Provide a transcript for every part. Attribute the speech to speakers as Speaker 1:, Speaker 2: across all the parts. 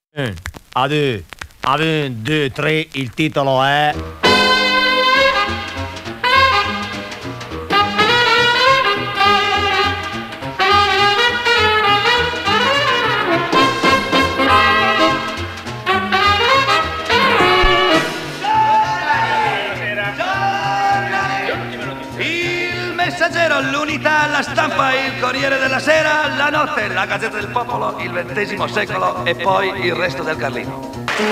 Speaker 1: Ad un, due, tre, il titolo è...
Speaker 2: L'Unità, la Stampa, il Corriere della Sera, la Notte, la Gazzetta del Popolo, il XX secolo e poi il resto del Carlino.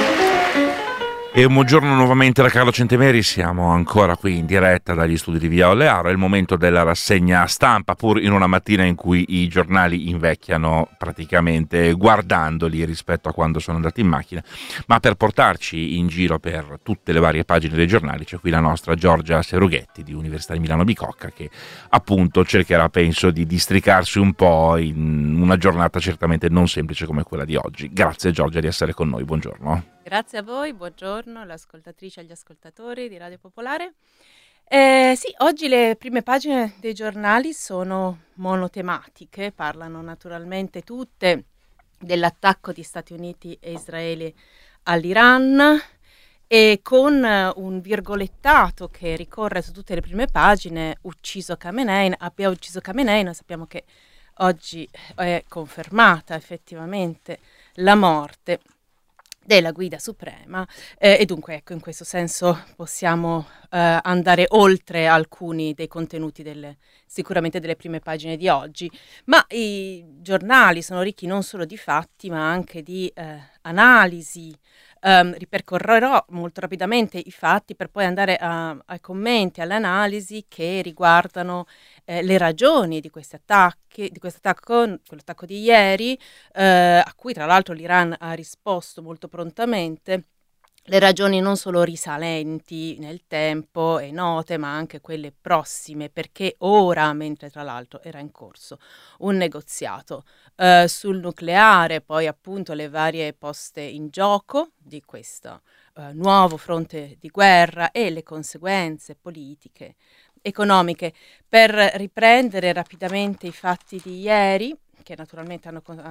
Speaker 3: E un buongiorno nuovamente da Carlo Centemeri, siamo ancora qui in diretta dagli studi di Via Olearo, è il momento della rassegna stampa, pur in una mattina in cui i giornali invecchiano praticamente guardandoli rispetto a quando sono andati in macchina, ma per portarci in giro per tutte le varie pagine dei giornali c'è qui la nostra Giorgia Serughetti di Università di Milano Bicocca, che appunto cercherà, penso, di districarsi un po' in una giornata certamente non semplice come quella di oggi. Grazie Giorgia di essere con noi, buongiorno.
Speaker 4: Grazie a voi, buongiorno alle ascoltatrici e agli ascoltatori di Radio Popolare. Sì, oggi le prime pagine dei giornali sono monotematiche, parlano naturalmente tutte dell'attacco di Stati Uniti e Israele all'Iran e con un virgolettato che ricorre su tutte le prime pagine, ucciso Khamenei, abbia ucciso Khamenei. Noi sappiamo che oggi è confermata effettivamente la morte della guida suprema e dunque ecco, in questo senso possiamo andare oltre alcuni dei contenuti sicuramente delle prime pagine di oggi, ma i giornali sono ricchi non solo di fatti ma anche di analisi. Ripercorrerò molto rapidamente i fatti per poi andare ai commenti, alle analisi che riguardano le ragioni di questi attacchi, di questo attacco, quell'attacco di ieri, a cui tra l'altro l'Iran ha risposto molto prontamente. Le ragioni non solo risalenti nel tempo e note, ma anche quelle prossime, perché ora, mentre tra l'altro era in corso un negoziato sul nucleare, poi appunto le varie poste in gioco di questo nuovo fronte di guerra e le conseguenze politiche, economiche. Per riprendere rapidamente i fatti di ieri, che naturalmente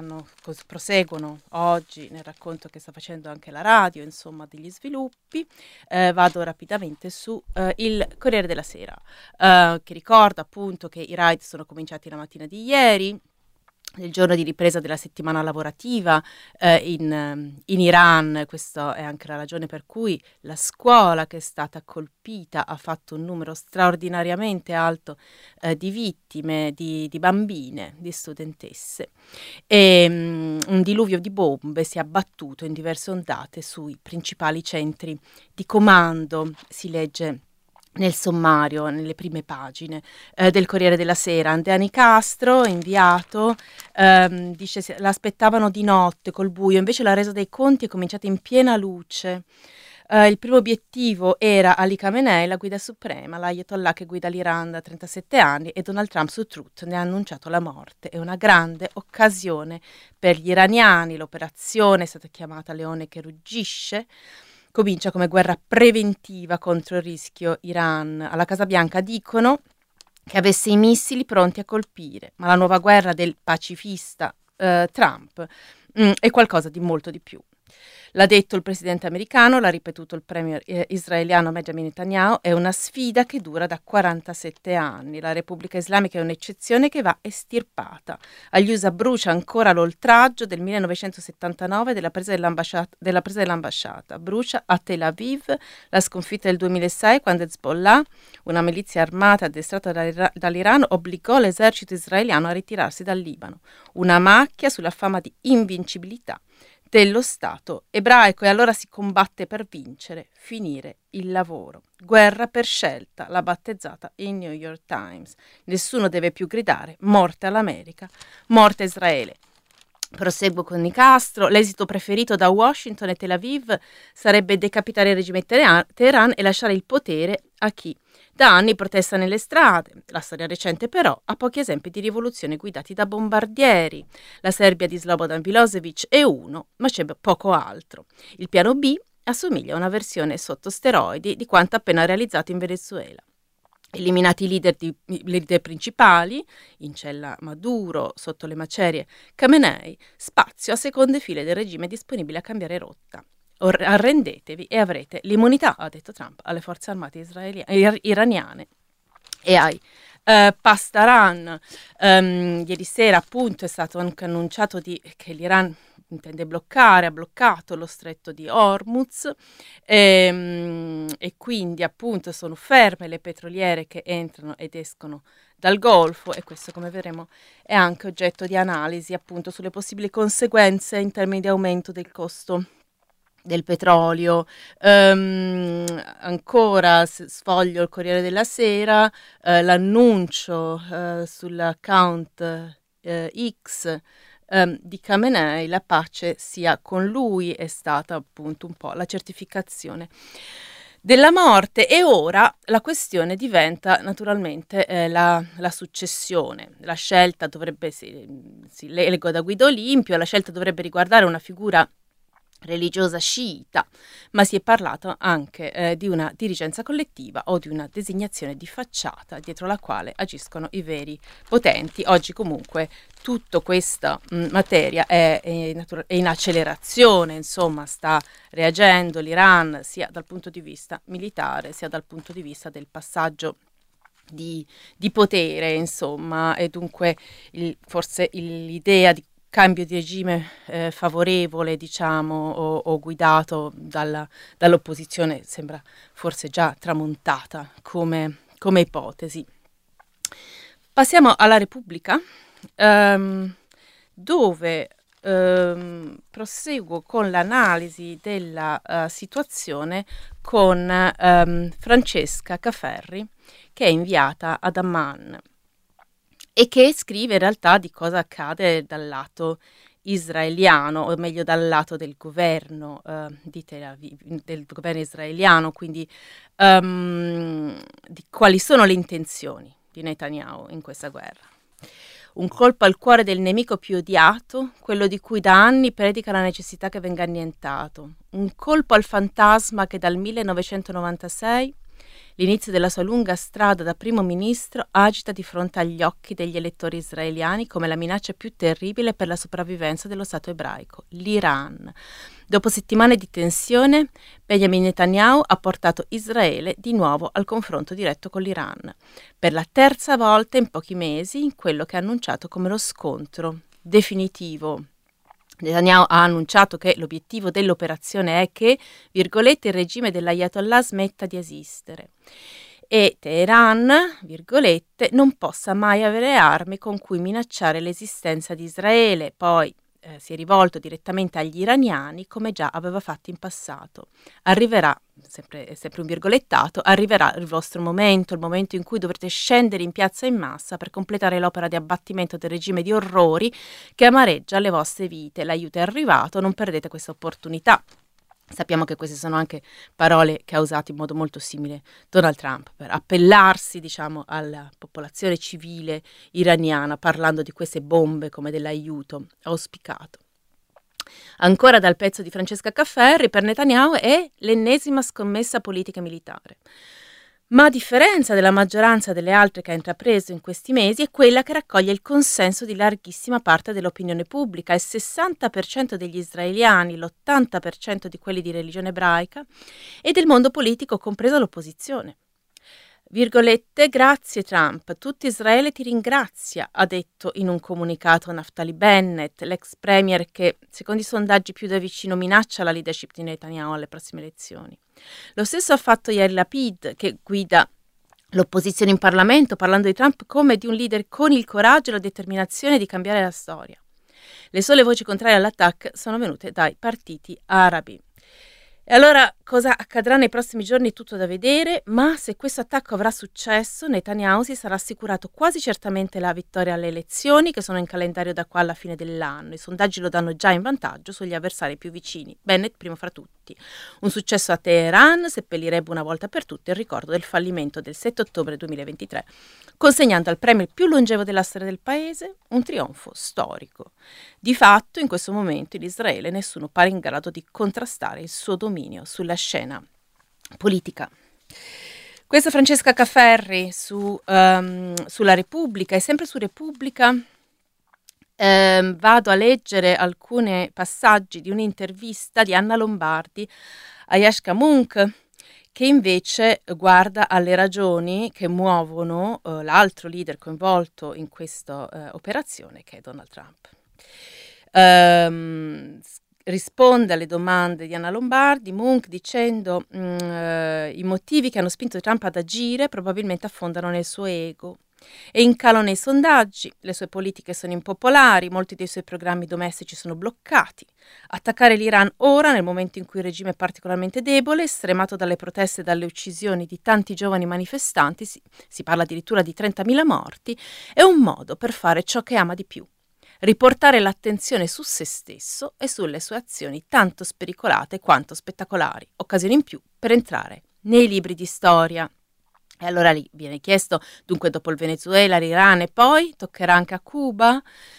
Speaker 4: proseguono oggi nel racconto che sta facendo anche la radio, insomma, degli sviluppi. Vado rapidamente su il Corriere della Sera, che ricorda appunto che i raid sono cominciati la mattina di ieri, nel giorno di ripresa della settimana lavorativa in Iran. Questa è anche la ragione per cui la scuola che è stata colpita ha fatto un numero straordinariamente alto di vittime, di bambine, di studentesse, e un diluvio di bombe si è abbattuto in diverse ondate sui principali centri di comando, si legge nel sommario, nelle prime pagine del Corriere della Sera. Andrea Castro, inviato, dice l'aspettavano di notte col buio, invece la resa dei conti è cominciata in piena luce. Il primo obiettivo era Ali Khamenei, la guida suprema, l'ayatollah che guida l'Iran da 37 anni, e Donald Trump su Truth ne ha annunciato la morte. È una grande occasione per gli iraniani, l'operazione è stata chiamata Leone che ruggisce. Comincia come guerra preventiva contro il rischio Iran. Alla Casa Bianca dicono che avesse i missili pronti a colpire, ma la nuova guerra del pacifista Trump è qualcosa di molto di più. L'ha detto il presidente americano, l'ha ripetuto il premier israeliano Benjamin Netanyahu, è una sfida che dura da 47 anni. La Repubblica Islamica è un'eccezione che va estirpata. Agli USA brucia ancora l'oltraggio del 1979 della presa dell'ambasciata. Brucia a Tel Aviv la sconfitta del 2006 quando Hezbollah, una milizia armata addestrata dall'Iran, obbligò l'esercito israeliano a ritirarsi dal Libano. Una macchia sulla fama di invincibilità dello Stato ebraico, e allora si combatte per vincere, finire il lavoro. Guerra per scelta, l'ha battezzata il New York Times. Nessuno deve più gridare morte all'America, morte a Israele. Proseguo con Nicastro. L'esito preferito da Washington e Tel Aviv sarebbe decapitare il regime Teheran e lasciare il potere a chi da anni protesta nelle strade. La storia recente però ha pochi esempi di rivoluzione guidati da bombardieri. La Serbia di Slobodan Milosevic è uno, ma c'è poco altro. Il piano B assomiglia a una versione sotto steroidi di quanto appena realizzato in Venezuela. Eliminati i leader principali, in cella Maduro, sotto le macerie Khamenei, spazio a seconde file del regime disponibile a cambiare rotta. Arrendetevi e avrete l'immunità, ha detto Trump, alle forze armate iraniane e ai Pasdaran. Ieri sera appunto è stato anche annunciato che l'Iran intende ha bloccato lo stretto di Hormuz e quindi appunto sono ferme le petroliere che entrano ed escono dal Golfo, e questo, come vedremo, è anche oggetto di analisi appunto sulle possibili conseguenze in termini di aumento del costo del petrolio. Ancora sfoglio il Corriere della Sera, l'annuncio sull'account X di Khamenei, la pace sia con lui, è stata appunto un po' la certificazione della morte. E ora la questione diventa naturalmente la successione. La scelta dovrebbe, leggo da Guido Olimpio, la scelta dovrebbe riguardare una figura religiosa sciita, ma si è parlato anche di una dirigenza collettiva o di una designazione di facciata dietro la quale agiscono i veri potenti. Oggi comunque tutta questa materia è in accelerazione, insomma sta reagendo l'Iran sia dal punto di vista militare sia dal punto di vista del passaggio di potere, insomma, e dunque forse l'idea di cambio di regime favorevole, diciamo, o guidato dall'opposizione sembra forse già tramontata come ipotesi. Passiamo alla Repubblica, dove proseguo con l'analisi della situazione con Francesca Caferri, che è inviata ad Amman e che scrive in realtà di cosa accade dal lato israeliano, o meglio dal lato del governo di Tel Aviv, del governo israeliano, quindi di quali sono le intenzioni di Netanyahu in questa guerra. Un colpo al cuore del nemico più odiato, quello di cui da anni predica la necessità che venga annientato. Un colpo al fantasma che dal 1996, l'inizio della sua lunga strada da primo ministro, agita di fronte agli occhi degli elettori israeliani come la minaccia più terribile per la sopravvivenza dello Stato ebraico, l'Iran. Dopo settimane di tensione, Benjamin Netanyahu ha portato Israele di nuovo al confronto diretto con l'Iran, per la terza volta in pochi mesi, in quello che ha annunciato come lo scontro definitivo. Netanyahu ha annunciato che l'obiettivo dell'operazione è che, virgolette, il regime dell'Ayatollah smetta di esistere e Teheran, virgolette, non possa mai avere armi con cui minacciare l'esistenza di Israele. Poi si è rivolto direttamente agli iraniani, come già aveva fatto in passato. Arriverà, sempre un virgolettato, arriverà il vostro momento, il momento in cui dovrete scendere in piazza in massa per completare l'opera di abbattimento del regime di orrori che amareggia le vostre vite. L'aiuto è arrivato, non perdete questa opportunità. Sappiamo che queste sono anche parole che ha usato in modo molto simile Donald Trump per appellarsi, diciamo, alla popolazione civile iraniana, parlando di queste bombe come dell'aiuto auspicato. Ancora dal pezzo di Francesca Caferri, per Netanyahu è l'ennesima scommessa politica e militare. Ma a differenza della maggioranza delle altre che ha intrapreso in questi mesi, è quella che raccoglie il consenso di larghissima parte dell'opinione pubblica. Il 60% degli israeliani, l'80% di quelli di religione ebraica e del mondo politico, compresa l'opposizione. Virgolette, grazie Trump, tutto Israele ti ringrazia, ha detto in un comunicato Naftali Bennett, l'ex premier che, secondo i sondaggi, più da vicino minaccia la leadership di Netanyahu alle prossime elezioni. Lo stesso ha fatto Yair Lapid, che guida l'opposizione in Parlamento, parlando di Trump come di un leader con il coraggio e la determinazione di cambiare la storia. Le sole voci contrarie all'attacco sono venute dai partiti arabi. E allora cosa accadrà nei prossimi giorni è tutto da vedere, ma se questo attacco avrà successo, Netanyahu si sarà assicurato quasi certamente la vittoria alle elezioni che sono in calendario da qua alla fine dell'anno. I sondaggi lo danno già in vantaggio sugli avversari più vicini, Bennett primo fra tutti. Un successo a Teheran seppellirebbe una volta per tutte il ricordo del fallimento del 7 ottobre 2023, consegnando al premier più longevo della storia del paese un trionfo storico. Di fatto, in questo momento in Israele nessuno pare in grado di contrastare il suo dominio sulla scena politica. Questa Francesca Cafferri sulla Repubblica, e sempre su Repubblica vado a leggere alcuni passaggi di un'intervista di Anna Lombardi a Yashka Munk, che invece guarda alle ragioni che muovono l'altro leader coinvolto in questa operazione, che è Donald Trump. Risponde alle domande di Anna Lombardi, Munk, dicendo i motivi che hanno spinto Trump ad agire probabilmente affondano nel suo ego. È in calo nei sondaggi, le sue politiche sono impopolari, molti dei suoi programmi domestici sono bloccati. Attaccare l'Iran ora, nel momento in cui il regime è particolarmente debole, stremato dalle proteste e dalle uccisioni di tanti giovani manifestanti, si parla addirittura di 30.000 morti, è un modo per fare ciò che ama di più: riportare l'attenzione su se stesso e sulle sue azioni tanto spericolate quanto spettacolari, occasione in più per entrare nei libri di storia. E allora lì viene chiesto, dunque dopo il Venezuela, l'Iran e poi toccherà anche a Cuba?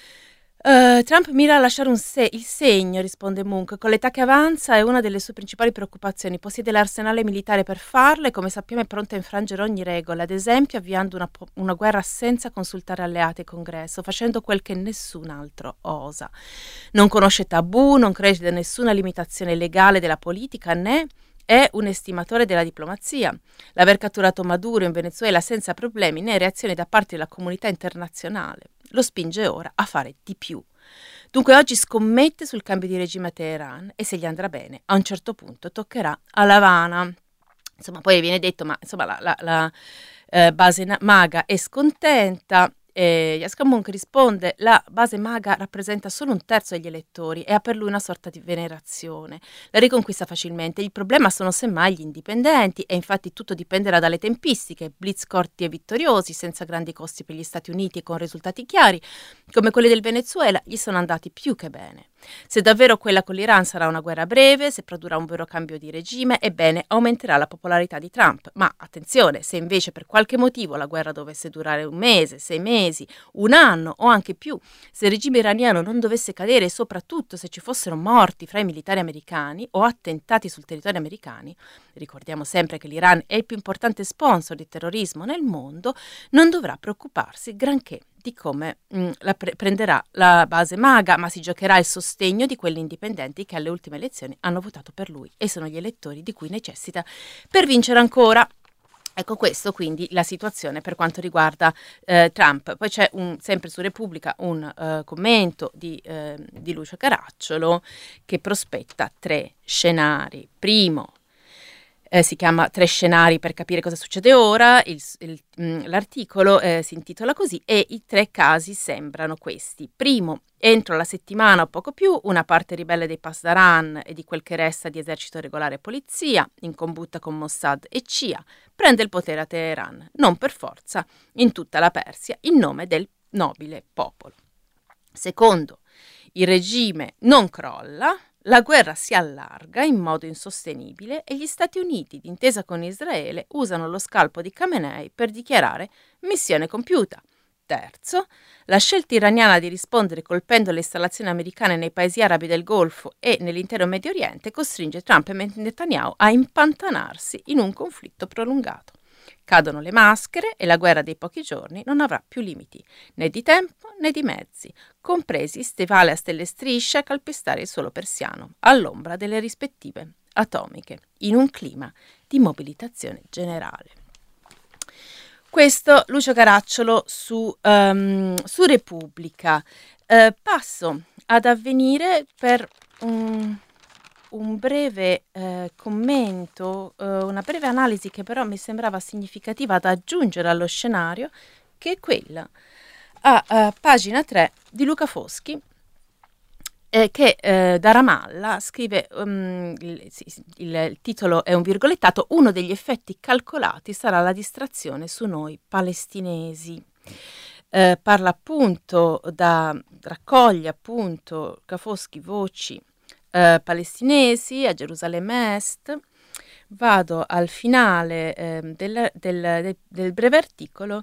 Speaker 4: Trump mira a lasciare il segno, risponde Munk. Con l'età che avanza è una delle sue principali preoccupazioni. Possiede l'arsenale militare per farlo e, come sappiamo, è pronto a infrangere ogni regola, ad esempio avviando una guerra senza consultare alleati e congresso, facendo quel che nessun altro osa. Non conosce tabù, non crede da nessuna limitazione legale della politica, né è un estimatore della diplomazia. L'aver catturato Maduro in Venezuela senza problemi né reazioni da parte della comunità internazionale lo spinge ora a fare di più. Dunque oggi scommette sul cambio di regime a Teheran e, se gli andrà bene, a un certo punto toccherà a La Habana. Insomma, poi viene detto, ma insomma la base MAGA è scontenta. Yashka Munk risponde: la base MAGA rappresenta solo un terzo degli elettori e ha per lui una sorta di venerazione. La riconquista facilmente. Il problema sono semmai gli indipendenti, e infatti tutto dipenderà dalle tempistiche. Blitz corti e vittoriosi, senza grandi costi per gli Stati Uniti e con risultati chiari, come quelli del Venezuela, gli sono andati più che bene. Se davvero quella con l'Iran sarà una guerra breve, se produrrà un vero cambio di regime, ebbene aumenterà la popolarità di Trump. Ma attenzione, se invece per qualche motivo la guerra dovesse durare un mese, 6 mesi, un anno o anche più, se il regime iraniano non dovesse cadere e soprattutto se ci fossero morti fra i militari americani o attentati sul territorio americano, ricordiamo sempre che l'Iran è il più importante sponsor di terrorismo nel mondo, non dovrà preoccuparsi granché di come prenderà la base MAGA, ma si giocherà il sostegno di quelli indipendenti che alle ultime elezioni hanno votato per lui e sono gli elettori di cui necessita per vincere ancora. Ecco, questo quindi la situazione per quanto riguarda Trump. Poi c'è sempre su Repubblica un commento di Lucio Caracciolo che prospetta 3 scenari. Primo, si chiama 3 scenari per capire cosa succede ora, l'articolo si intitola così e i 3 casi sembrano questi. Primo, entro la settimana o poco più, una parte ribelle dei Pasdaran e di quel che resta di esercito regolare e polizia, in combutta con Mossad e CIA, prende il potere a Teheran, non per forza, in tutta la Persia, in nome del nobile popolo. Secondo, il regime non crolla, la guerra si allarga in modo insostenibile e gli Stati Uniti, d'intesa con Israele, usano lo scalpo di Khamenei per dichiarare missione compiuta. Terzo, la scelta iraniana di rispondere colpendo le installazioni americane nei paesi arabi del Golfo e nell'intero Medio Oriente costringe Trump e Netanyahu a impantanarsi in un conflitto prolungato. Cadono le maschere e la guerra dei pochi giorni non avrà più limiti, né di tempo né di mezzi, compresi stivali a stelle strisce a calpestare il suolo persiano, all'ombra delle rispettive atomiche, in un clima di mobilitazione generale. Questo Lucio Caracciolo su Repubblica. Passo ad Avvenire per un breve commento, una breve analisi che però mi sembrava significativa da aggiungere allo scenario, che è quella a pagina 3 di Luca Foschi, che da Ramallah scrive, il titolo è un virgolettato: uno degli effetti calcolati sarà la distrazione su noi palestinesi. Parla appunto, raccoglie appunto Luca Foschi voci palestinesi a Gerusalemme Est. Vado al finale del breve articolo.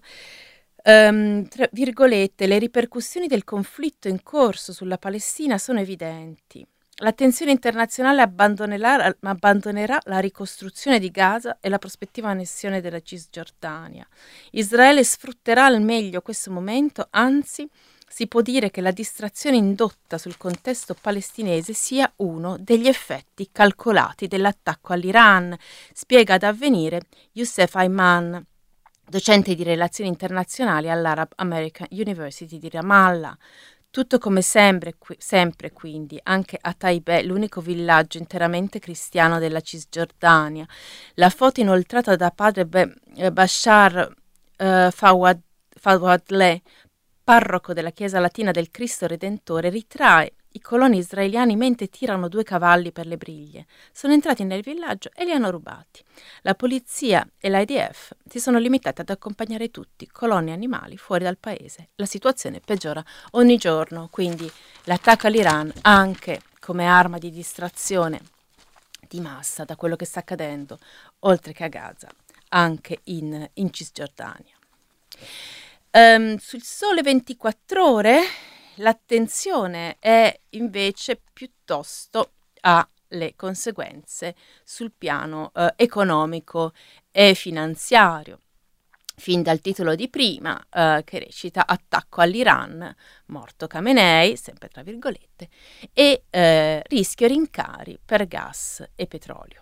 Speaker 4: Tra virgolette, le ripercussioni del conflitto in corso sulla Palestina sono evidenti. L'attenzione internazionale abbandonerà la ricostruzione di Gaza e la prospettiva annessione della Cisgiordania. Israele sfrutterà al meglio questo momento, anzi si può dire che la distrazione indotta sul contesto palestinese sia uno degli effetti calcolati dell'attacco all'Iran, spiega ad Avvenire Youssef Ayman, docente di relazioni internazionali all'Arab American University di Ramallah. Tutto come sempre quindi, anche a Taibeh, l'unico villaggio interamente cristiano della Cisgiordania. La foto inoltrata da padre Bashar Fawadleh, parroco della Chiesa Latina del Cristo Redentore, ritrae i coloni israeliani mentre tirano 2 cavalli per le briglie. Sono entrati nel villaggio e li hanno rubati. La polizia e l'IDF si sono limitati ad accompagnare tutti, coloni e animali, fuori dal paese. La situazione peggiora ogni giorno, quindi l'attacco all'Iran anche come arma di distrazione di massa da quello che sta accadendo, oltre che a Gaza, anche in Cisgiordania. Sul Sole 24 Ore l'attenzione è invece piuttosto alle conseguenze sul piano economico e finanziario. Fin dal titolo di prima, che recita Attacco all'Iran, morto Khamenei, sempre tra virgolette, e rischio rincari per gas e petrolio.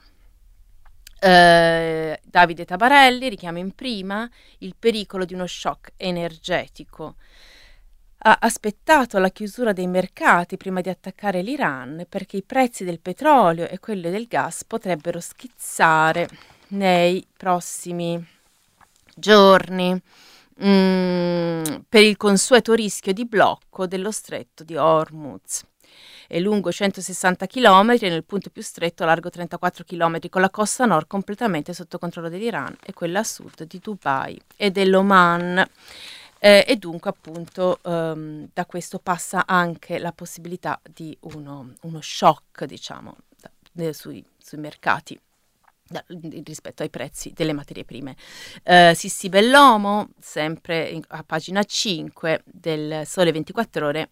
Speaker 4: Davide Tabarelli richiama in prima il pericolo di uno shock energetico. Ha aspettato la chiusura dei mercati prima di attaccare l'Iran perché i prezzi del petrolio e quelli del gas potrebbero schizzare nei prossimi giorni per il consueto rischio di blocco dello stretto di Hormuz. È lungo 160 km e nel punto più stretto largo 34 km, con la costa nord completamente sotto controllo dell'Iran e quella a sud di Dubai e dell'Oman. E dunque appunto da questo passa anche la possibilità di uno shock, diciamo, sui mercati rispetto ai prezzi delle materie prime. Sissi Bellomo, sempre a pagina 5 del Sole 24 Ore,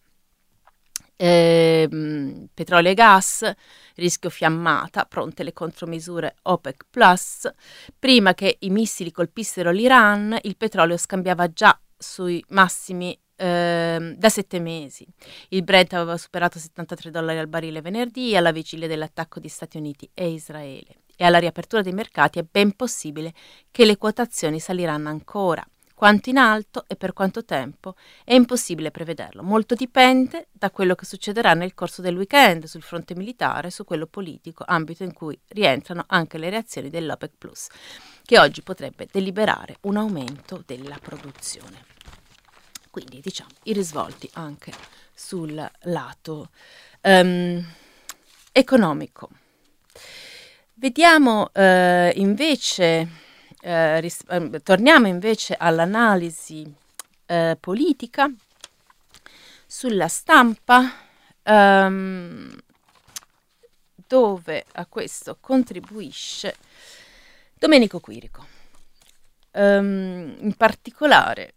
Speaker 4: petrolio e gas, rischio fiammata, pronte le contromisure OPEC+. Prima che i missili colpissero l'Iran, il petrolio scambiava già sui massimi da 7 mesi. Il Brent aveva superato $73 al barile venerdì, alla vigilia dell'attacco di Stati Uniti e Israele. E alla riapertura dei mercati è ben possibile che le quotazioni saliranno ancora. Quanto in alto e per quanto tempo è impossibile prevederlo. Molto dipende da quello che succederà nel corso del weekend sul fronte militare e su quello politico, ambito in cui rientrano anche le reazioni dell'OPEC+, che oggi potrebbe deliberare un aumento della produzione. Quindi diciamo i risvolti anche sul lato economico. Vediamo invece... torniamo invece all'analisi politica. Sulla Stampa, dove a questo contribuisce Domenico Quirico, in particolare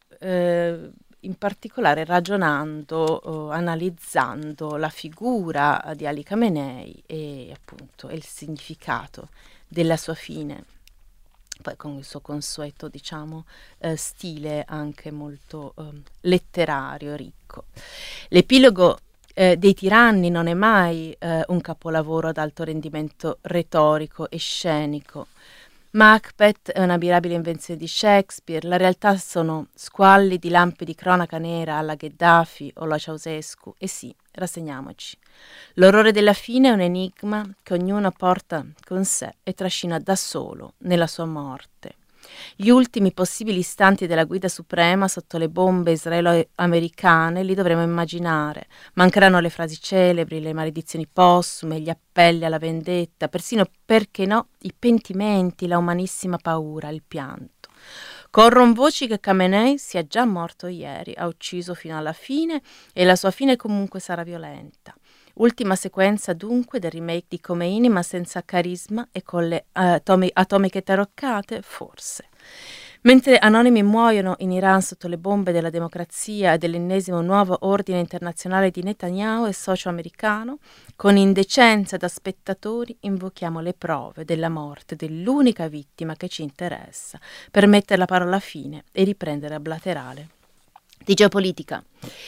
Speaker 4: ragionando, analizzando la figura di Ali Khamenei e appunto il significato della sua fine, poi con il suo consueto, diciamo, stile anche molto letterario, ricco. L'epilogo dei tiranni non è mai un capolavoro ad alto rendimento retorico e scenico. Macbeth è una mirabile invenzione di Shakespeare, la realtà sono squalli di lampi di cronaca nera alla Gheddafi o alla Ceausescu, e sì, rassegniamoci. L'orrore della fine è un enigma che ognuno porta con sé e trascina da solo nella sua morte. Gli ultimi possibili istanti della guida suprema sotto le bombe israelo-americane li dovremo immaginare. Mancheranno le frasi celebri, le maledizioni postume, gli appelli alla vendetta, persino, perché no, i pentimenti, la umanissima paura, il pianto. Corrono voci che Khamenei sia già morto ieri, ha ucciso fino alla fine e la sua fine comunque sarà violenta. Ultima sequenza dunque del remake di Khomeini, ma senza carisma e con le atomiche taroccate? Forse. Mentre anonimi muoiono in Iran sotto le bombe della democrazia e dell'ennesimo nuovo ordine internazionale di Netanyahu e socio americano, con indecenza da spettatori invochiamo le prove della morte dell'unica vittima che ci interessa, per mettere la parola fine e riprendere a blaterare. Di geopolitica.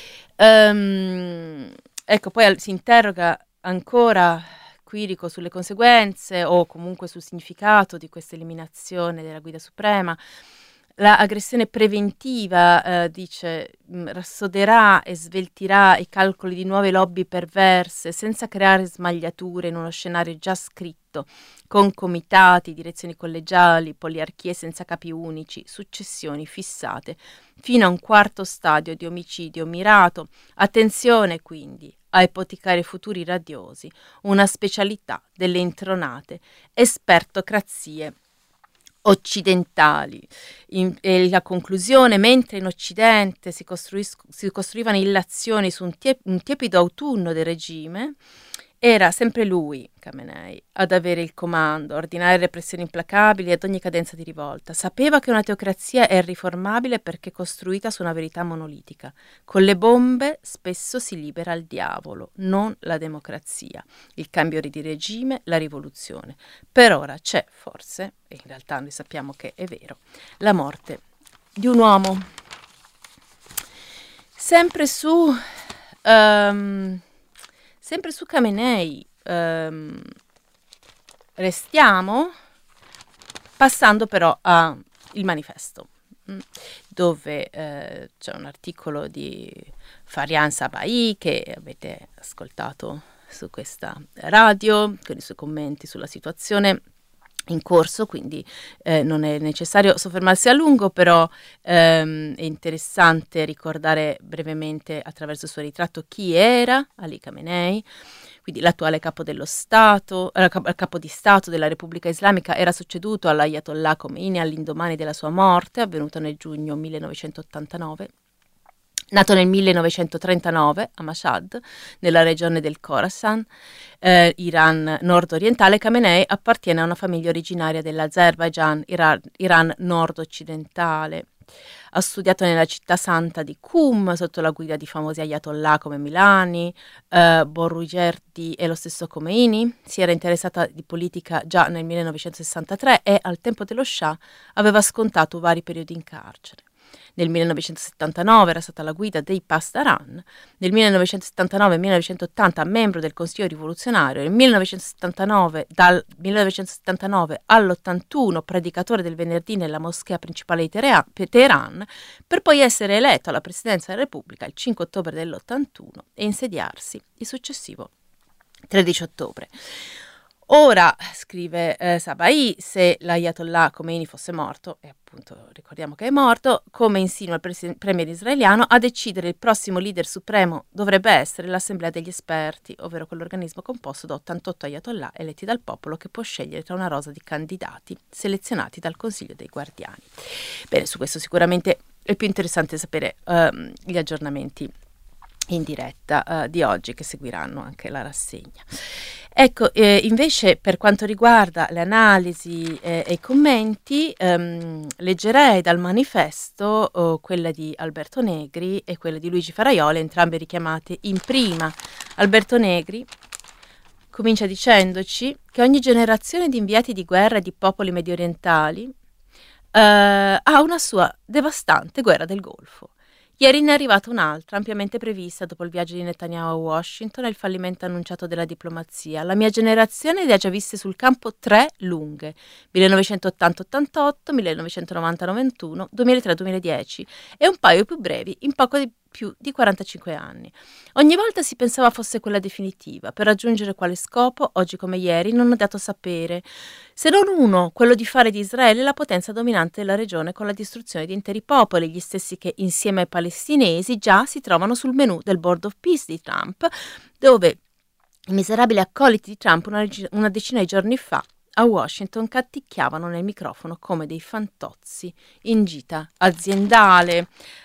Speaker 4: Ecco, poi si interroga ancora Quirico sulle conseguenze o comunque sul significato di questa eliminazione della guida suprema. L'aggressione preventiva, dice, rassoderà e sveltirà i calcoli di nuove lobby perverse senza creare smagliature in uno scenario già scritto, con comitati, direzioni collegiali, poliarchie senza capi unici, successioni fissate, fino a un quarto stadio di omicidio mirato. Attenzione quindi a ipotecare futuri radiosi, una specialità delle intronate espertocrazie occidentali. E la conclusione: mentre in Occidente si costruivano illazioni su un tiepido autunno del regime, era sempre lui, Khamenei, ad avere il comando, ordinare repressioni implacabili ad ogni cadenza di rivolta. Sapeva che una teocrazia è riformabile perché costruita su una verità monolitica. Con le bombe spesso si libera il diavolo, non la democrazia, il cambio di regime, la rivoluzione. Per ora c'è forse, e in realtà noi sappiamo che è vero, la morte di un uomo. Sempre su Khamenei restiamo, passando però al Manifesto, dove c'è un articolo di Farian Sabai che avete ascoltato su questa radio, con i suoi commenti sulla situazione in corso, quindi non è necessario soffermarsi a lungo, però è interessante ricordare brevemente attraverso il suo ritratto chi era Ali Khamenei. Quindi l'attuale capo dello Stato, capo di Stato della Repubblica Islamica, era succeduto all'Ayatollah Khomeini all'indomani della sua morte, avvenuta nel giugno 1989. Nato nel 1939 a Mashhad, nella regione del Khorasan, Iran nord-orientale, Khamenei appartiene a una famiglia originaria dell'Azerbaijan, Iran nord-occidentale. Ha studiato nella città santa di Qum sotto la guida di famosi ayatollah come Milani, Borujerdi e lo stesso Khomeini. Si era interessata di politica già nel 1963 e al tempo dello Shah aveva scontato vari periodi in carcere. Nel 1979 era stata alla guida dei Pasdaran, nel 1979-1980 membro del Consiglio rivoluzionario, nel 1979, dal 1979 all'81 predicatore del venerdì nella moschea principale di Teheran, per poi essere eletto alla presidenza della Repubblica il 5 ottobre dell'81 e insediarsi il successivo 13 ottobre. Ora, scrive Sabai, se l'Ayatollah Khomeini fosse morto, e appunto ricordiamo che è morto, come insinua il premier israeliano, a decidere il prossimo leader supremo dovrebbe essere l'Assemblea degli esperti, ovvero quell'organismo composto da 88 Ayatollah eletti dal popolo che può scegliere tra una rosa di candidati selezionati dal Consiglio dei Guardiani. Bene, su questo sicuramente è più interessante sapere gli aggiornamenti in diretta di oggi, che seguiranno anche la rassegna. Ecco, invece per quanto riguarda le analisi e i commenti, leggerei dal Manifesto quella di Alberto Negri e quella di Luigi Faraioli, entrambe richiamate in prima. Alberto Negri comincia dicendoci che ogni generazione di inviati di guerra e di popoli mediorientali ha una sua devastante guerra del Golfo. Ieri ne è arrivata un'altra, ampiamente prevista dopo il viaggio di Netanyahu a Washington e il fallimento annunciato della diplomazia. La mia generazione le ha già viste sul campo 3 lunghe, 1980-88, 1990-91, 2003-2010 e un paio più brevi, in poco di più di 45 anni. Ogni volta si pensava fosse quella definitiva. Per raggiungere quale scopo, oggi come ieri, non ho dato a sapere, se non uno, quello di fare di Israele la potenza dominante della regione con la distruzione di interi popoli, gli stessi che insieme ai palestinesi già si trovano sul menù del Board of Peace di Trump, dove i miserabili accoliti di Trump una decina di giorni fa a Washington canticchiavano nel microfono come dei fantozzi in gita aziendale.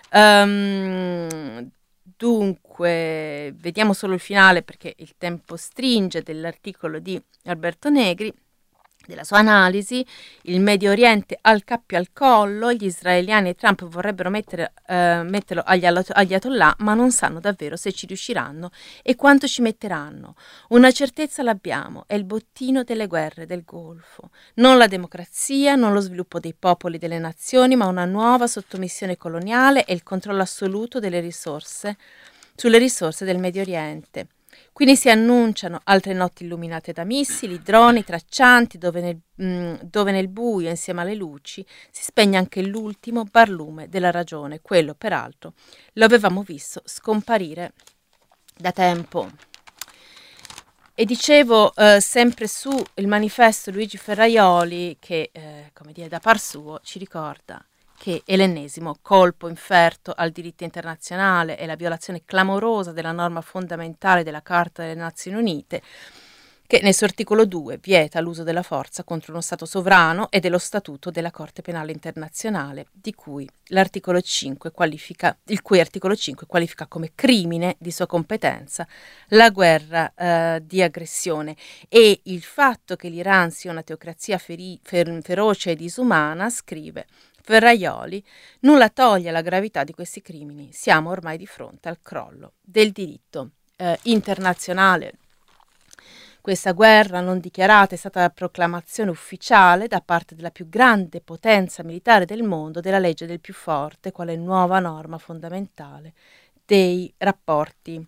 Speaker 4: Dunque, vediamo solo il finale perché il tempo stringe, dell'articolo di Alberto Negri. della sua analisi, il Medio Oriente al cappio al collo, gli israeliani e Trump vorrebbero metterlo agli ayatollah, ma non sanno davvero se ci riusciranno e quanto ci metteranno. Una certezza l'abbiamo, è il bottino delle guerre del Golfo. Non la democrazia, non lo sviluppo dei popoli e delle nazioni, ma una nuova sottomissione coloniale e il controllo assoluto sulle risorse del Medio Oriente. Quindi si annunciano altre notti illuminate da missili, droni, traccianti, dove nel buio, insieme alle luci, si spegne anche l'ultimo barlume della ragione. Quello, peraltro, lo avevamo visto scomparire da tempo. E dicevo, sempre su il manifesto Luigi Ferraioli, che, come dire, da par suo, ci ricorda che è l'ennesimo colpo inferto al diritto internazionale e la violazione clamorosa della norma fondamentale della Carta delle Nazioni Unite, che nel suo articolo 2 vieta l'uso della forza contro uno Stato sovrano e dello Statuto della Corte Penale Internazionale, il cui articolo 5 qualifica come crimine di sua competenza la guerra di aggressione. E il fatto che l'Iran sia una teocrazia feroce e disumana, scrive Ferraioli, nulla toglie alla gravità di questi crimini. Siamo ormai di fronte al crollo del diritto internazionale. Questa guerra non dichiarata è stata la proclamazione ufficiale da parte della più grande potenza militare del mondo della legge del più forte, quale nuova norma fondamentale dei rapporti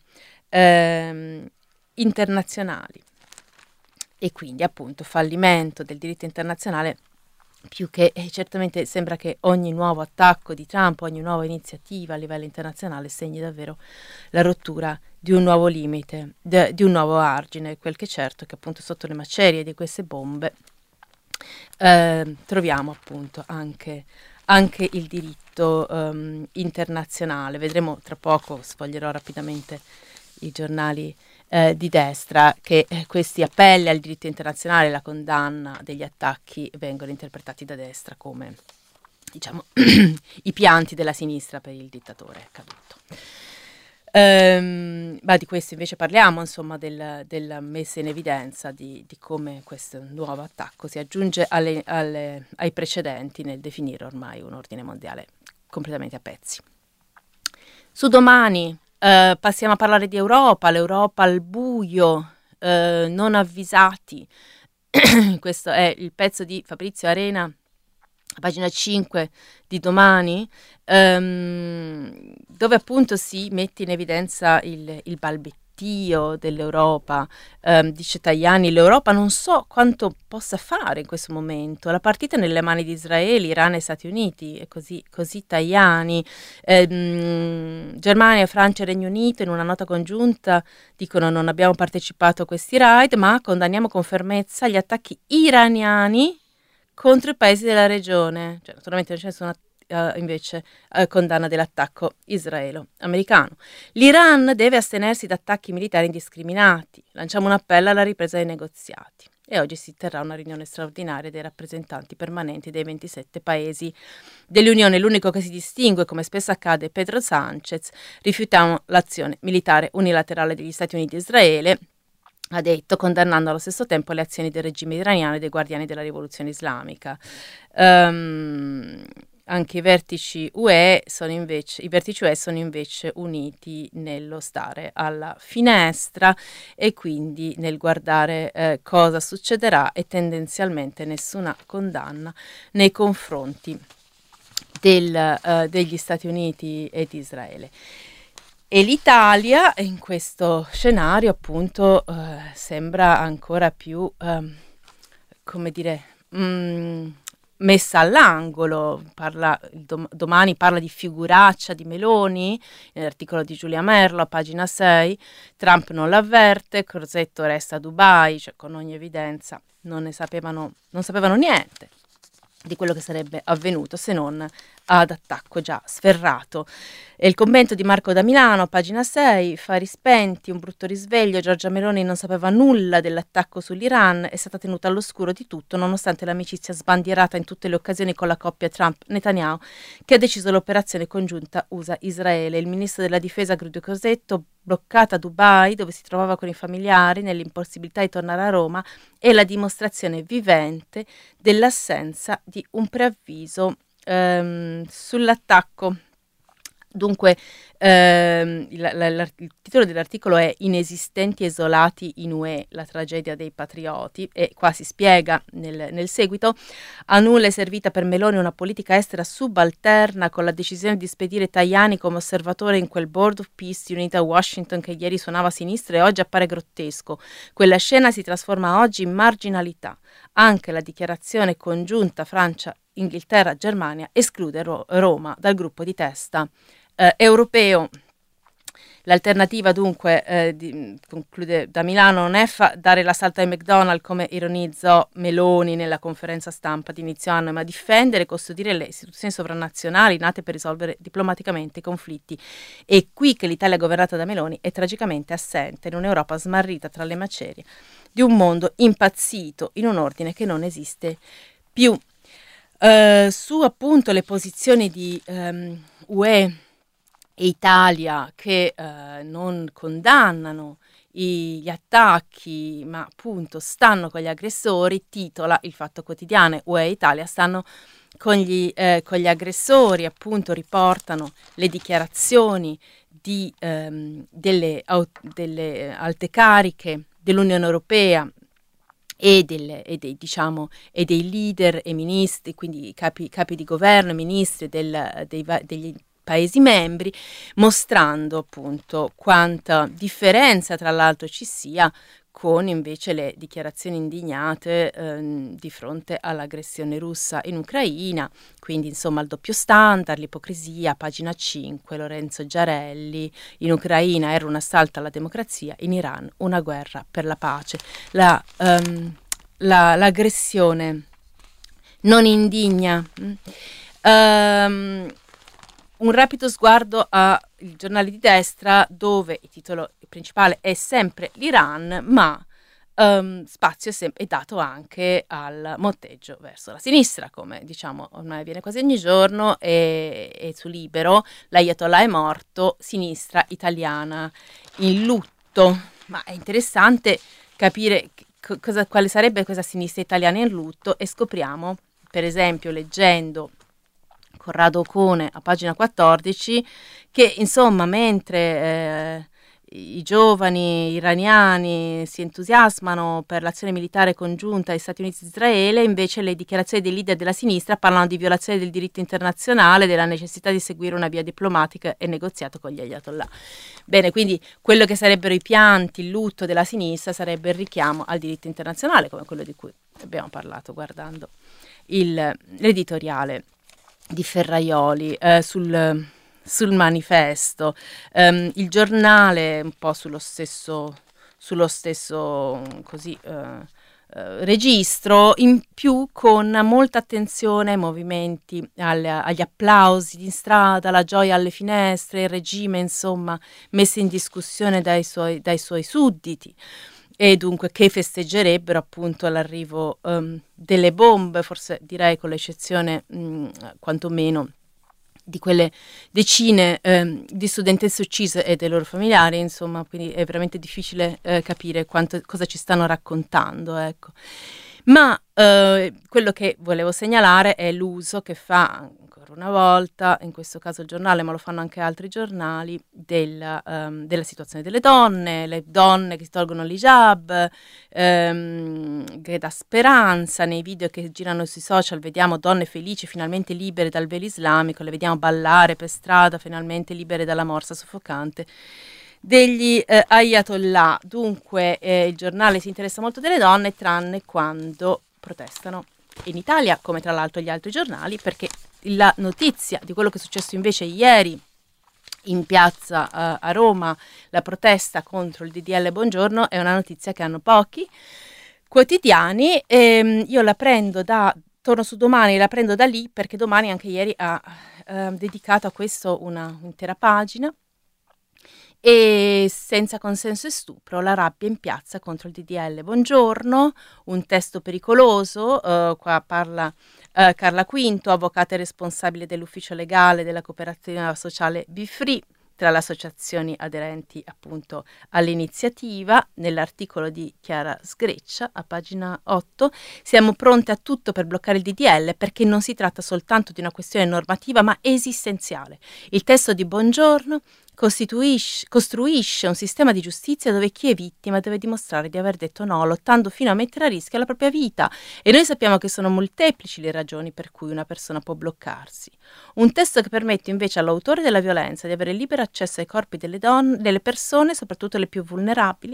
Speaker 4: internazionali. E quindi appunto fallimento del diritto internazionale, più che certamente sembra che ogni nuovo attacco di Trump, ogni nuova iniziativa a livello internazionale segni davvero la rottura di un nuovo limite, di un nuovo argine. Quel che è certo è che appunto sotto le macerie di queste bombe troviamo appunto anche il diritto internazionale. Vedremo tra poco, sfoglierò rapidamente i giornali di destra, che questi appelli al diritto internazionale, la condanna degli attacchi, vengono interpretati da destra come, diciamo, i pianti della sinistra per il dittatore caduto. Ma di questo invece parliamo, insomma, della messa in evidenza di come questo nuovo attacco si aggiunge ai precedenti nel definire ormai un ordine mondiale completamente a pezzi. Su Domani passiamo a parlare di Europa, l'Europa al buio, non avvisati. Questo è il pezzo di Fabrizio Arena, pagina 5 di Domani, dove appunto si mette in evidenza il balbettio dell'Europa. Dice Tajani, l'Europa non so quanto possa fare in questo momento, la partita è nelle mani di Israele, Iran e Stati Uniti, e così Tajani. Germania, Francia e Regno Unito in una nota congiunta dicono: non abbiamo partecipato a questi raid, ma condanniamo con fermezza gli attacchi iraniani contro i paesi della regione. Cioè, naturalmente non c'è nessuna invece condanna dell'attacco israelo-americano. L'Iran deve astenersi da attacchi militari indiscriminati. Lanciamo un appello alla ripresa dei negoziati. E oggi si terrà una riunione straordinaria dei rappresentanti permanenti dei 27 paesi dell'Unione. L'unico che si distingue, come spesso accade, è Pedro Sánchez. Rifiutiamo l'azione militare unilaterale degli Stati Uniti e Israele, ha detto, condannando allo stesso tempo le azioni del regime iraniano e dei guardiani della rivoluzione islamica. Anche i vertici UE sono invece uniti nello stare alla finestra e quindi nel guardare cosa succederà, e tendenzialmente nessuna condanna nei confronti degli Stati Uniti e di Israele. E l'Italia in questo scenario appunto sembra ancora più, come dire, messa all'angolo. Domani parla di figuraccia di Meloni, nell'articolo di Giulia Merlo a pagina 6, Trump non l'avverte, Crosetto resta a Dubai, cioè con ogni evidenza non sapevano niente di quello che sarebbe avvenuto, se non ad attacco già sferrato. E il commento di Marco da Milano, pagina 6, fari spenti, un brutto risveglio, Giorgia Meloni non sapeva nulla dell'attacco sull'Iran, è stata tenuta all'oscuro di tutto, nonostante l'amicizia sbandierata in tutte le occasioni con la coppia Trump-Netanyahu, che ha deciso l'operazione congiunta USA-Israele. Il ministro della difesa Guido Crosetto bloccata a Dubai, dove si trovava con i familiari nell'impossibilità di tornare a Roma, è la dimostrazione vivente dell'assenza di un preavviso sull'attacco. Dunque, il titolo dell'articolo è Inesistenti e isolati in UE, la tragedia dei patrioti, e qua si spiega nel seguito: a nulla è servita per Meloni una politica estera subalterna, con la decisione di spedire Tajani come osservatore in quel Board of Peace riunito a Washington che ieri suonava a sinistra e oggi appare grottesco. Quella scena si trasforma oggi in marginalità. Anche la dichiarazione congiunta Francia, Inghilterra, Germania esclude Roma dal gruppo di testa europeo. L'alternativa dunque, conclude da Milano, non è dare l'assalto ai McDonald's come ironizzò Meloni nella conferenza stampa di inizio anno, ma difendere e custodire le istituzioni sovranazionali nate per risolvere diplomaticamente i conflitti. È qui che l'Italia governata da Meloni è tragicamente assente in un'Europa smarrita tra le macerie di un mondo impazzito in un ordine che non esiste più. Su appunto le posizioni di UE e Italia che non condannano gli attacchi, ma appunto stanno con gli aggressori, titola il Fatto Quotidiano. UE e Italia stanno con gli aggressori, appunto riportano le dichiarazioni delle alte cariche dell'Unione Europea e dei leader e ministri, quindi capi di governo e ministri degli Paesi membri, mostrando appunto quanta differenza tra l'altro ci sia con invece le dichiarazioni indignate di fronte all'aggressione russa in Ucraina, quindi insomma il doppio standard, l'ipocrisia, pagina 5, Lorenzo Giarelli, in Ucraina era un assalto alla democrazia, in Iran una guerra per la pace. L'aggressione non indigna. Un rapido sguardo ai giornali di destra, dove il titolo principale è sempre l'Iran, ma spazio è dato anche al motteggio verso la sinistra, come diciamo ormai avviene quasi ogni giorno, e su Libero l'Ayatollah è morto, sinistra italiana in lutto. Ma è interessante capire quale sarebbe questa sinistra italiana in lutto, e scopriamo, per esempio, leggendo Corrado Ocone a pagina 14, che insomma mentre i giovani iraniani si entusiasmano per l'azione militare congiunta degli Stati Uniti e Israele, invece le dichiarazioni dei leader della sinistra parlano di violazione del diritto internazionale, della necessità di seguire una via diplomatica e negoziato con gli ayatollah. Bene, quindi quello che sarebbero i pianti, il lutto della sinistra sarebbe il richiamo al diritto internazionale, come quello di cui abbiamo parlato guardando l'editoriale di Ferraioli sul manifesto. Il giornale un po' sullo stesso così registro, in più con molta attenzione ai movimenti, agli applausi in strada, la gioia alle finestre, il regime insomma messo in discussione dai suoi sudditi, e dunque che festeggerebbero appunto l'arrivo delle bombe, forse direi con l'eccezione quantomeno di quelle decine di studentesse uccise e dei loro familiari, insomma, quindi è veramente difficile capire cosa ci stanno raccontando, ecco. Ma quello che volevo segnalare è l'uso che fa ancora una volta, in questo caso il giornale, ma lo fanno anche altri giornali, della situazione delle donne, le donne che si tolgono l'hijab, che dà speranza. Nei video che girano sui social vediamo donne felici, finalmente libere dal velo islamico, le vediamo ballare per strada, finalmente libere dalla morsa soffocante degli ayatollah. Dunque il giornale si interessa molto delle donne, tranne quando protestano in Italia, come tra l'altro gli altri giornali, perché la notizia di quello che è successo invece ieri in piazza a Roma, la protesta contro il DDL Bongiorno, è una notizia che hanno pochi quotidiani. Io la prendo torno su Domani, la prendo da lì, perché Domani anche ieri ha dedicato a questo una intera pagina. E senza consenso e stupro, la rabbia in piazza contro il DDL Bongiorno, un testo pericoloso. Qua parla Carla Quinto, avvocata e responsabile dell'ufficio legale della cooperativa sociale Be Free, tra le associazioni aderenti appunto all'iniziativa. Nell'articolo di Chiara Sgreccia, a pagina 8, siamo pronte a tutto per bloccare il DDL perché non si tratta soltanto di una questione normativa ma esistenziale. Il testo di Bongiorno costruisce un sistema di giustizia dove chi è vittima deve dimostrare di aver detto no, lottando fino a mettere a rischio la propria vita, e noi sappiamo che sono molteplici le ragioni per cui una persona può bloccarsi. Un testo che permette invece all'autore della violenza di avere libero accesso ai corpi delle donne, delle persone, soprattutto le più vulnerabili.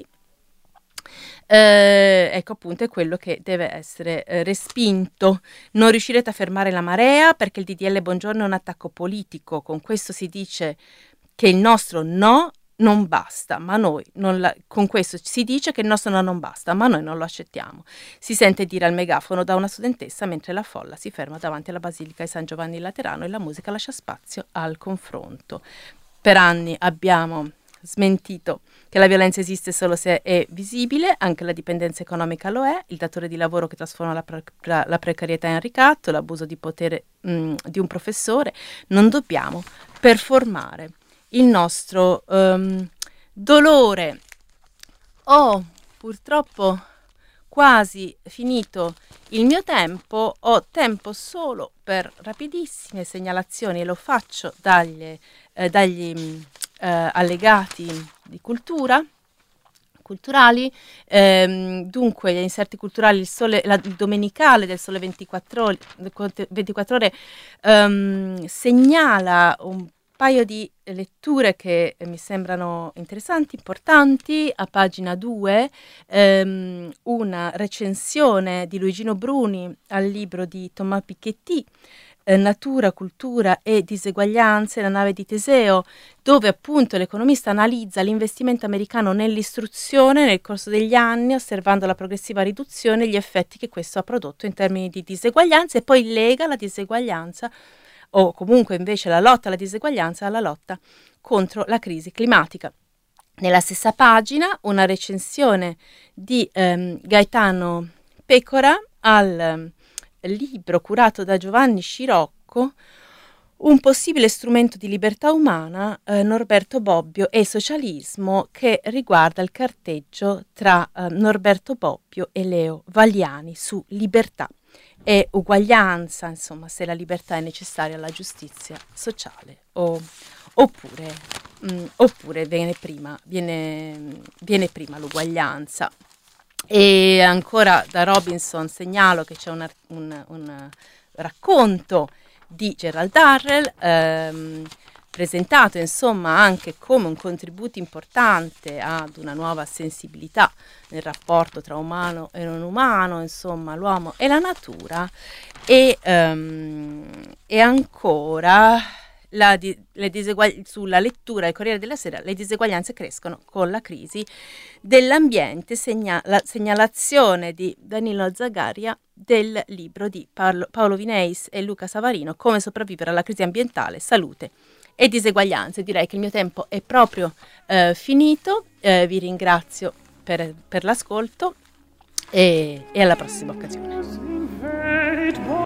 Speaker 4: Ecco appunto è quello che deve essere respinto. Non riuscirete a fermare la marea perché il DDL Bongiorno è un attacco politico. Con questo si dice che il nostro no non basta, ma noi con questo si dice che il nostro no non basta, ma noi non lo accettiamo. Si sente dire al megafono da una studentessa mentre la folla si ferma davanti alla Basilica di San Giovanni Laterano e la musica lascia spazio al confronto. Per anni abbiamo smentito che la violenza esiste solo se è visibile, anche la dipendenza economica lo è, il datore di lavoro che trasforma la precarietà in ricatto, l'abuso di potere di un professore. Non dobbiamo performare il nostro dolore. Ho purtroppo quasi finito il mio tempo, ho tempo solo per rapidissime segnalazioni e lo faccio dagli allegati di culturali. Dunque gli inserti culturali, il domenicale del Sole 24 ore segnala un paio di letture che mi sembrano interessanti, importanti. A pagina 2 una recensione di Luigino Bruni al libro di Thomas Piketty, Natura, cultura e diseguaglianze, la nave di Teseo, dove appunto l'economista analizza l'investimento americano nell'istruzione nel corso degli anni, osservando la progressiva riduzione e gli effetti che questo ha prodotto in termini di diseguaglianza, e poi lega la diseguaglianza, o comunque invece la lotta alla diseguaglianza, alla lotta contro la crisi climatica. Nella stessa pagina una recensione di Gaetano Pecora al libro curato da Giovanni Scirocco, Un possibile strumento di libertà umana, Norberto Bobbio e socialismo, che riguarda il carteggio tra Norberto Bobbio e Leo Valiani su libertà e uguaglianza, insomma, se la libertà è necessaria alla giustizia sociale oppure viene prima l'uguaglianza. E ancora da Robinson segnalo che c'è un racconto di Gerald Darrell, presentato insomma anche come un contributo importante ad una nuova sensibilità nel rapporto tra umano e non umano, insomma l'uomo e la natura, e ancora sulla lettura del Corriere della Sera, le diseguaglianze crescono con la crisi dell'ambiente, la segnalazione di Danilo Zagaria del libro di Paolo Vineis e Luca Savarino, Come sopravvivere alla crisi ambientale, salute e diseguaglianze. Direi che il mio tempo è proprio finito, vi ringrazio per l'ascolto e alla prossima occasione.